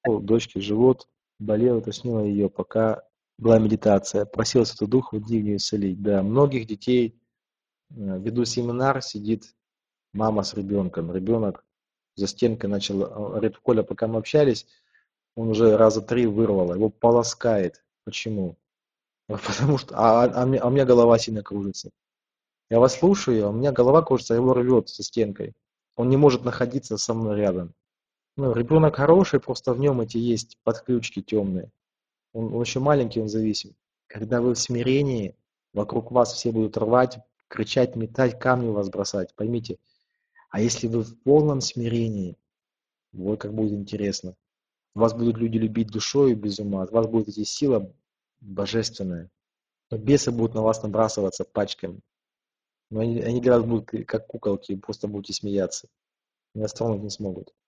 У дочки живот болел, тошнило ее, пока была медитация. Просил Святой Дух уйди в нее исцелить. Да, многих детей веду семинар, сидит мама с ребенком. Ребенок за стенкой начал, говорит, Коля, пока мы общались, он уже раза 3 вырвало, его полоскает. Почему? Потому что, у меня голова сильно кружится. Я вас слушаю, а у меня голова кружится, а его рвет со стенкой. Он не может находиться со мной рядом. Ну, ребенок хороший, просто в нем эти есть подключки темные. Он еще маленький, он зависим. Когда вы в смирении, вокруг вас все будут рвать, кричать, метать, камни вас бросать. Поймите, а если вы в полном смирении, вот как будет интересно. Вас будут люди любить душой без ума, от вас будет идти сила божественная. Но бесы будут на вас набрасываться пачками. Но они для вас будут как куколки, просто будете смеяться. Не остановить не смогут.